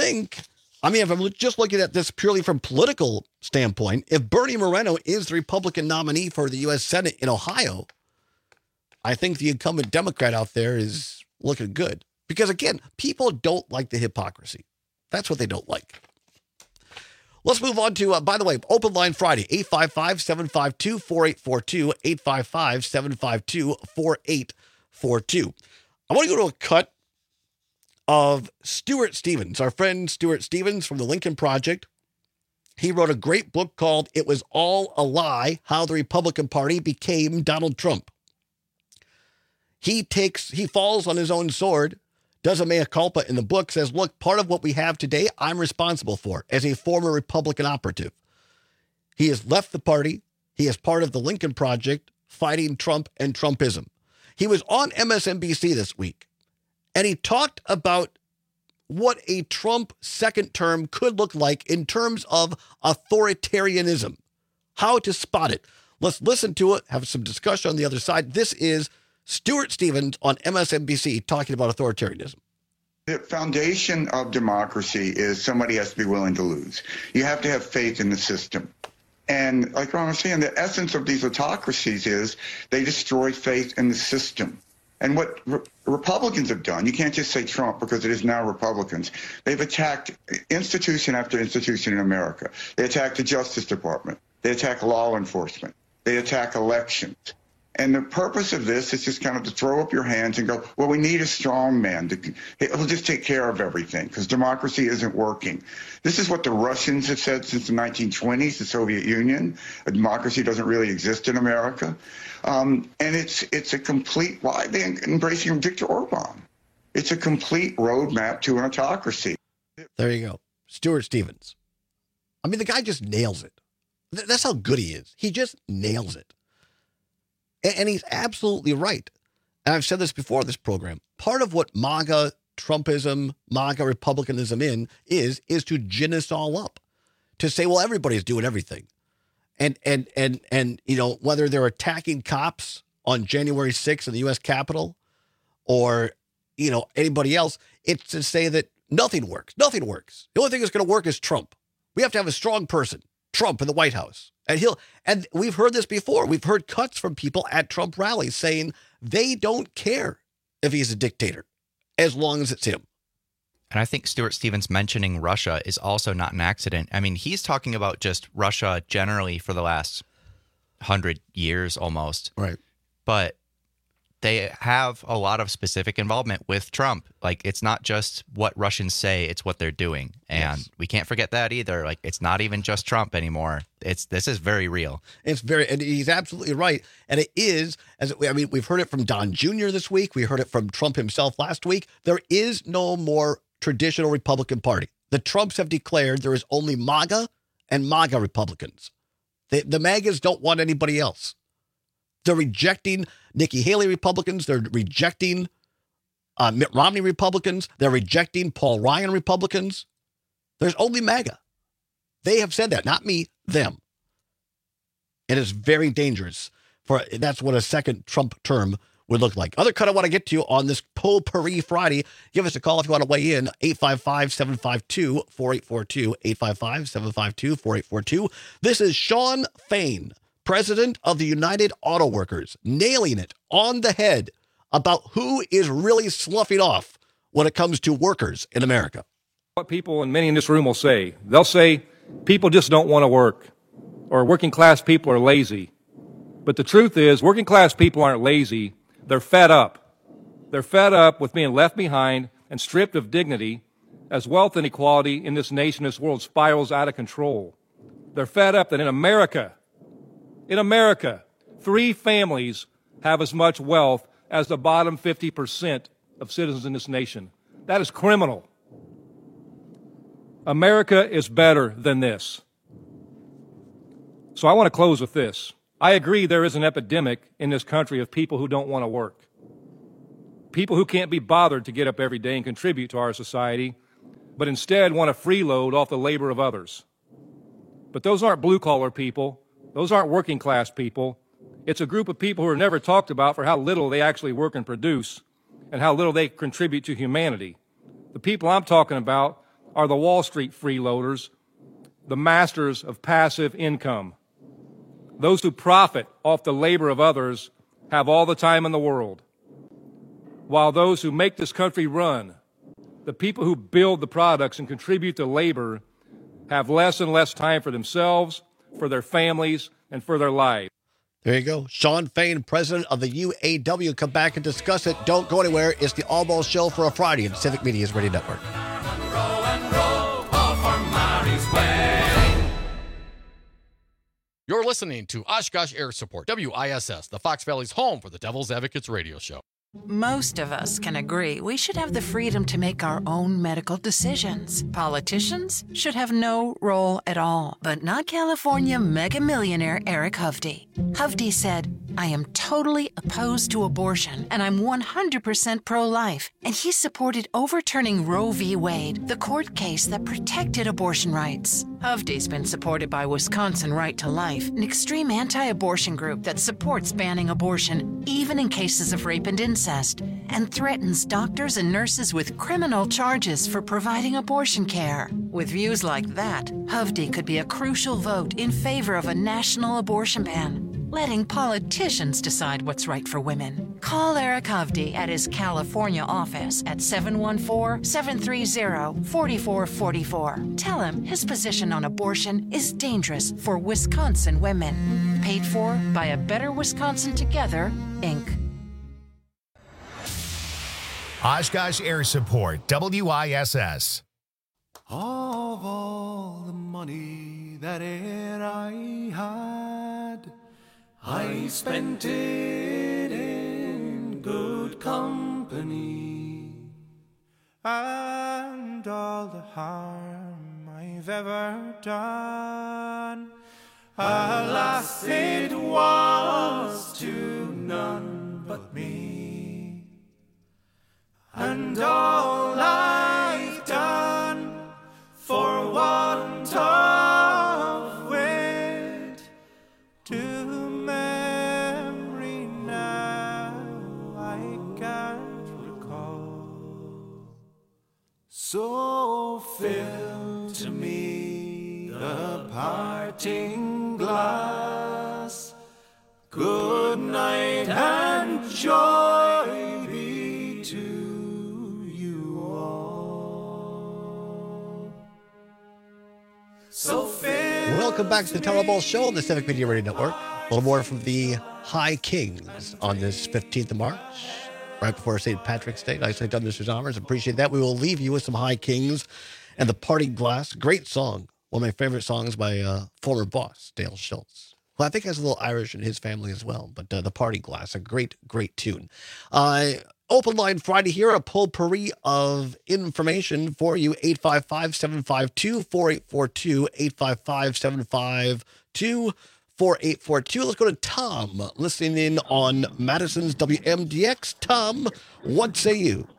Speaker 15: if I'm just looking at this purely from political standpoint, if Bernie Moreno is the Republican nominee for the U.S. Senate in Ohio, I think the incumbent Democrat out there is looking good. Because, again, people don't like the hypocrisy. That's what they don't like. Let's move on to, by the way, Open Line Friday, 855-752-4842, 855-752-4842. I want to go to a cut of Stuart Stevens, our friend Stuart Stevens from the Lincoln Project. He wrote a great book called It Was All a Lie, How the Republican Party Became Donald Trump. He falls on his own sword, does a mea culpa in the book, says, look, part of what we have today, I'm responsible for as a former Republican operative. He has left the party. He is part of the Lincoln Project, fighting Trump and Trumpism. He was on MSNBC this week, and he talked about what a Trump second term could look like in terms of authoritarianism, how to spot it. Let's listen to it, have some discussion on the other side. This is Stuart Stevens on MSNBC talking about authoritarianism.
Speaker 1: The foundation of democracy is somebody has to be willing to lose. You have to have faith in the system. And like Ron was saying, the essence of these autocracies is they destroy faith in the system. And what Republicans have done, you can't just say Trump because it is now Republicans. They've attacked institution after institution in America. They attack the Justice Department. They attack law enforcement. They attack elections. And the purpose of this is just kind of to throw up your hands and go, well, we need a strong man. He'll just take care of everything because democracy isn't working. This is what the Russians have said since the 1920s, the Soviet Union. A democracy doesn't really exist in America. And it's a complete, why are they embracing Viktor Orban? It's a complete roadmap to an autocracy.
Speaker 15: There you go. Stuart Stevens. I mean, the guy just nails it. That's how good he is. He just nails it. And he's absolutely right. And I've said this before this program. Part of what MAGA Trumpism, MAGA Republicanism is to gin us all up. To say, well, everybody's doing everything. And you know, whether they're attacking cops on January 6th in the U.S. Capitol or, you know, anybody else, it's to say that nothing works. Nothing works. The only thing that's going to work is Trump. We have to have a strong person, Trump, in the White House. And we've heard this before. We've heard cuts from people at Trump rallies saying they don't care if he's a dictator as long as it's him.
Speaker 16: And I think Stuart Stevens mentioning Russia is also not an accident. I mean, he's talking about just Russia generally for the last 100 years almost.
Speaker 15: Right.
Speaker 16: But they have a lot of specific involvement with Trump. Like, it's not just what Russians say, it's what they're doing. And we can't forget that either. Like, it's not even just Trump anymore. This is very real.
Speaker 15: And he's absolutely right. And it is, we've heard it from Don Jr. this week. We heard it from Trump himself last week. There is no more traditional Republican Party. The Trumps have declared there is only MAGA and MAGA Republicans. The MAGAs don't want anybody else. They're rejecting Nikki Haley Republicans. They're rejecting Mitt Romney Republicans. They're rejecting Paul Ryan Republicans. There's only MAGA. They have said that, not me, them. It is very dangerous. That's what a second Trump term would look like. Other cut I want to get to on this Potpourri Friday. Give us a call if you want to weigh in. 855-752-4842. 855-752-4842. This is Shawn Fain, president of the United Auto Workers, nailing it on the head about who is really sloughing off when it comes to workers in America.
Speaker 4: What people and many in this room will say, they'll say people just don't want to work, or working class people are lazy. But the truth is, working class people aren't lazy. They're fed up. They're fed up with being left behind and stripped of dignity as wealth inequality in this nation, this world spirals out of control. They're fed up that in America, 3 families have as much wealth as the bottom 50% of citizens in this nation. That is criminal. America is better than this. So I want to close with this. I agree there is an epidemic in this country of people who don't want to work. People who can't be bothered to get up every day and contribute to our society, but instead want to freeload off the labor of others. But those aren't blue-collar people. Those aren't working class people. It's a group of people who are never talked about for how little they actually work and produce and how little they contribute to humanity. The people I'm talking about are the Wall Street freeloaders, the masters of passive income. Those who profit off the labor of others have all the time in the world, while those who make this country run, the people who build the products and contribute to labor, have less and less time for themselves, for their families, and for their lives.
Speaker 15: There you go. Shawn Fain, president of the UAW. Come back and discuss it. Don't go anywhere. It's the All Balls Show for a Friday on Civic Media's Radio Network.
Speaker 23: You're listening to Oshkosh Air Support, WISS, the Fox Valley's home for the Devil's Advocates radio show.
Speaker 6: Most of us can agree we should have the freedom to make our own medical decisions. Politicians should have no role at all, but not California mega millionaire Eric Hovde. Hovde said, "I am totally opposed to abortion, and I'm 100% pro-life." And he supported overturning Roe v. Wade, the court case that protected abortion rights. Hovde's been supported by Wisconsin Right to Life, an extreme anti-abortion group that supports banning abortion, even in cases of rape and incest, and threatens doctors and nurses with criminal charges for providing abortion care. With views like that, Hovde could be a crucial vote in favor of a national abortion ban, letting politicians decide what's right for women. Call Eric Hovde at his California office at 714-730-4444. Tell him his position on abortion is dangerous for Wisconsin women. Paid for by A Better Wisconsin Together, Inc.
Speaker 7: Oshkosh Air Support, WISS.
Speaker 20: Of all the money that e'er I had, I spent it in good company, and all the harm I've ever done, alas, it was to none but me. And all I've done for want of wit to memory now I can't recall. So fill to me the parting glass. Good night and joy be to you all. So fill.
Speaker 15: Welcome back to the Teller Show on the Civic Media Radio Network. A little more from the High Kings on this 15th of March, right before St. Patrick's Day. Nicely done, Mr. Zommers. Appreciate that. We will leave you with some High Kings and the Parting Glass. Great song. One of my favorite songs by former boss, Dale Schultz, who I think has a little Irish in his family as well. But the Parting Glass, a great, great tune. Open Line Friday here, a potpourri of information for you. 855-752-4842, 855-752-4842. Let's go to Tom, listening in on Madison's WMDX. Tom, what say you?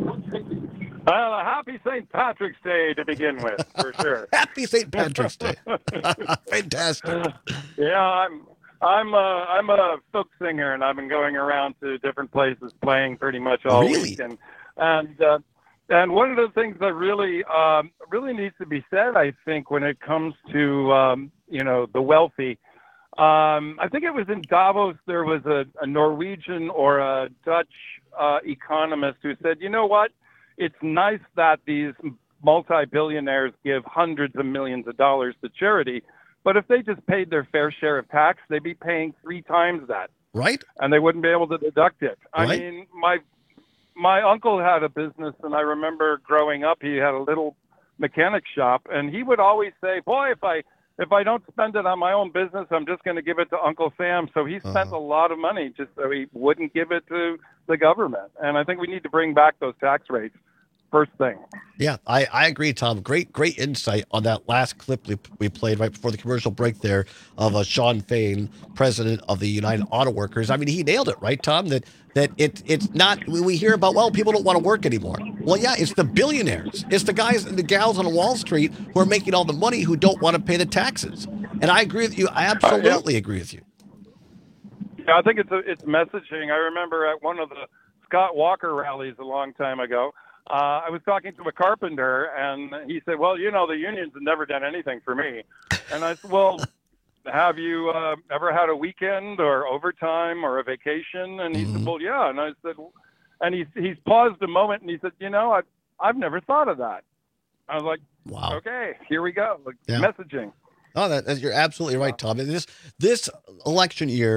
Speaker 8: Well, a happy St. Patrick's Day to begin with, for sure.
Speaker 15: Happy St. Patrick's Day. Fantastic.
Speaker 8: Yeah, I'm a folk singer, and I've been going around to different places playing pretty much all week. And one of the things that really needs to be said, I think, when it comes to the wealthy. I think it was in Davos. There was a Norwegian or a Dutch economist who said, you know what? It's nice that these multi-billionaires give hundreds of millions of dollars to charity, but if they just paid their fair share of tax, they'd be paying 3 times that.
Speaker 15: Right.
Speaker 8: And they wouldn't be able to deduct it.
Speaker 15: Right.
Speaker 8: I mean, my uncle had a business, and I remember growing up, he had a little mechanic shop, and he would always say, boy, if I don't spend it on my own business, I'm just going to give it to Uncle Sam. So he spent a lot of money just so he wouldn't give it to the government. And I think we need to bring back those tax rates. First thing.
Speaker 15: Yeah, I agree, Tom. Great insight on that last clip we played right before the commercial break there of Sean Fain, president of the United Auto Workers. I mean, he nailed it, right, Tom? That it's not, we hear about, well, people don't want to work anymore. Well, yeah, it's the billionaires. It's the guys and the gals on Wall Street who are making all the money who don't want to pay the taxes. And I agree with you. I absolutely agree with you.
Speaker 8: Yeah, I think it's messaging. I remember at one of the Scott Walker rallies a long time ago, I was talking to a carpenter, and he said, well, the unions have never done anything for me. And I said, well, have you ever had a weekend or overtime or a vacation? And he said, well, yeah. And I said, and he's paused a moment, and he said, I've never thought of that. I was like, wow. Okay, here we go. Messaging.
Speaker 15: Oh, you're absolutely right, Tom. And this election year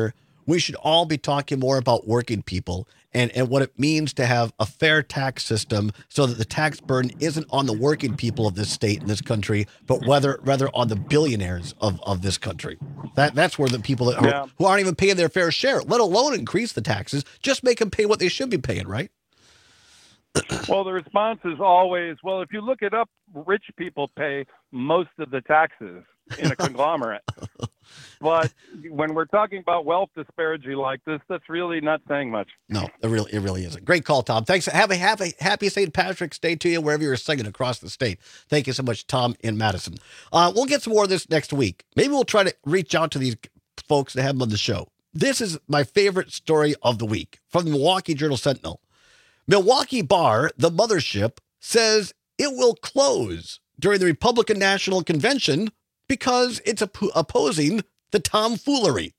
Speaker 15: we should all be talking more about working people and what it means to have a fair tax system so that the tax burden isn't on the working people of this state and this country, but rather on the billionaires of this country. That's where the people that who aren't even paying their fair share, let alone increase the taxes, just make them pay what they should be paying, right?
Speaker 8: Well, the response is always, well, if you look it up, rich people pay most of the taxes in a conglomerate. But when we're talking about wealth disparity like this, that's really not saying much.
Speaker 15: No, it really isn't. Great call, Tom. Thanks. Have a happy St. Patrick's Day to you wherever you're singing across the state. Thank you so much, Tom in Madison. We'll get some more of this next week. Maybe we'll try to reach out to these folks to have them on the show. This is my favorite story of the week from the Milwaukee Journal-Sentinel. Milwaukee bar, the mothership, says it will close during the Republican National Convention because it's opposing the tomfoolery.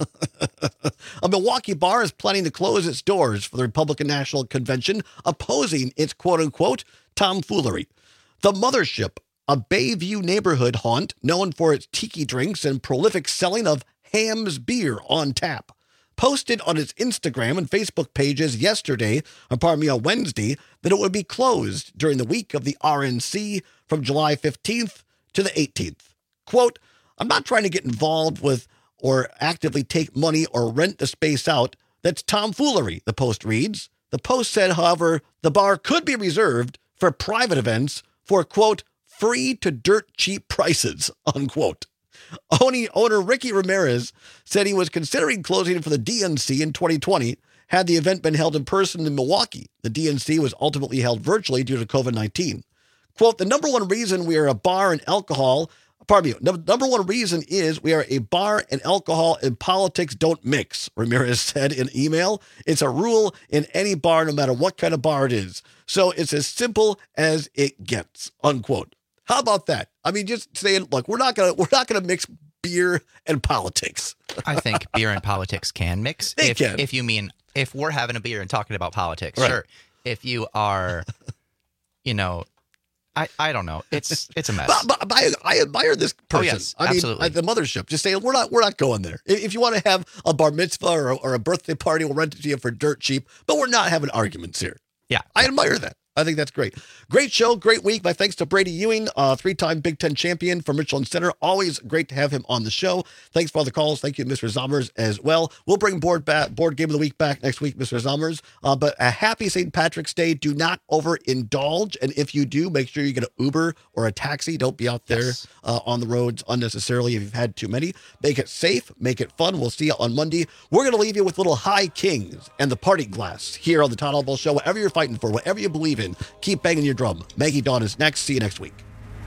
Speaker 15: A Milwaukee bar is planning to close its doors for the Republican National Convention, opposing its quote-unquote tomfoolery. The mothership, a Bayview neighborhood haunt known for its tiki drinks and prolific selling of Hamm's beer on tap, posted on its Instagram and Facebook pages on Wednesday, that it would be closed during the week of the RNC from July 15th to the 18th. Quote, I'm not trying to get involved with or actively take money or rent the space out. That's tomfoolery, the post reads. The post said, however, the bar could be reserved for private events for, quote, free to dirt cheap prices, unquote. Owner Ricky Ramirez said he was considering closing for the DNC in 2020 had the event been held in person in Milwaukee. The DNC was ultimately held virtually due to COVID-19. Quote, the number one reason we are a bar and alcohol, number one reason is we are a bar and alcohol and politics don't mix, Ramirez said in email. It's a rule in any bar, no matter what kind of bar it is. So it's as simple as it gets, unquote. How about that? I mean, just saying, look, we're not gonna mix beer and politics.
Speaker 16: I think beer and politics can mix. If you mean, if we're having a beer and talking about politics, right. Sure. If you are, I don't know. It's a mess.
Speaker 15: But I admire this person.
Speaker 16: Oh, yes, absolutely.
Speaker 15: The mothership. Just saying, we're not going there. If you want to have a bar mitzvah or a birthday party, we'll rent it to you for dirt cheap. But we're not having arguments here.
Speaker 16: Yeah,
Speaker 15: I admire that. I think that's great. Great show, great week. My thanks to Brady Ewing, three-time Big Ten champion from Richland Center. Always great to have him on the show. Thanks for all the calls. Thank you, Mr. Zommers, as well. We'll bring board game of the week back next week, Mr. Zommers. But a happy St. Patrick's Day. Do not overindulge. And if you do, make sure you get an Uber or a taxi. Don't be out there on the roads unnecessarily if you've had too many. Make it safe. Make it fun. We'll see you on Monday. We're going to leave you with little High Kings and the Party Glass here on the Todd Albaugh Show. Whatever you're fighting for, whatever you believe in, keep banging your drum. Maggie Dawn is next. See you next week.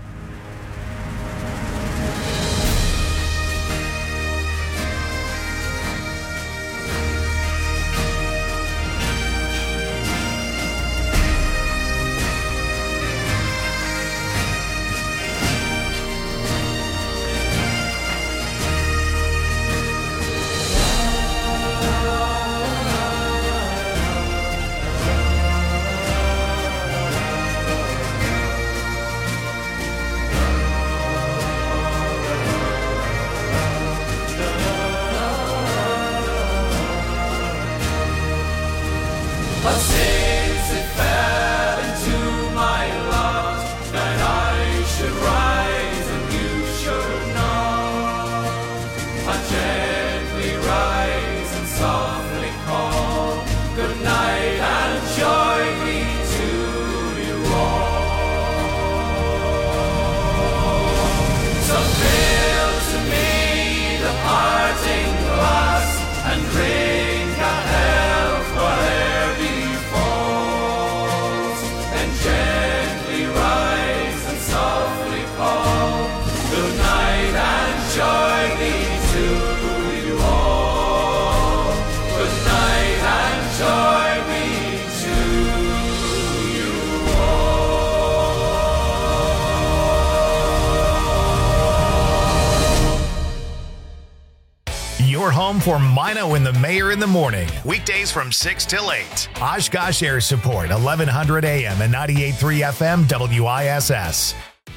Speaker 7: Home for Mino and the Mayor in the morning. Weekdays from 6 till 8. Oshkosh Air Support, 1100 AM and 98.3 FM WISS.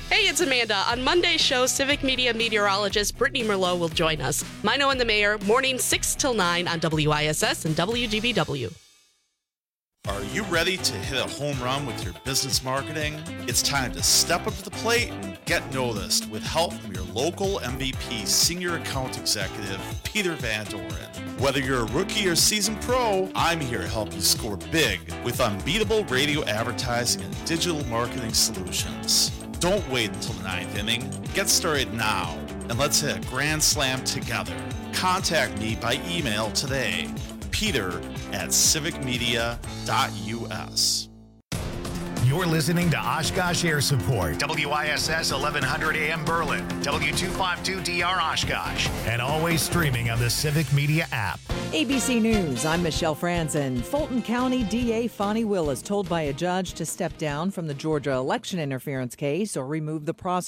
Speaker 25: Hey, it's Amanda. On Monday's show, Civic Media meteorologist Brittany Merlot will join us. Mino and the Mayor, morning 6 till 9 on WISS and WGBW.
Speaker 9: Are you ready to hit a home run with your business marketing? It's time to step up to the plate and get noticed with help from your local MVP Senior Account Executive, Peter Van Doren. Whether you're a rookie or seasoned pro, I'm here to help you score big with unbeatable radio advertising and digital marketing solutions. Don't wait until the 9th inning. Get started now, and let's hit a grand slam together. Contact me by email today, peter@civicmedia.us.
Speaker 7: You're listening to Oshkosh Air Support, WISS 1100 AM Berlin, W252DR Oshkosh, and always streaming on the Civic Media app.
Speaker 10: ABC News, I'm Michelle Franzen. Fulton County DA Fonnie Willis told by a judge to step down from the Georgia election interference case or remove the prosecutor.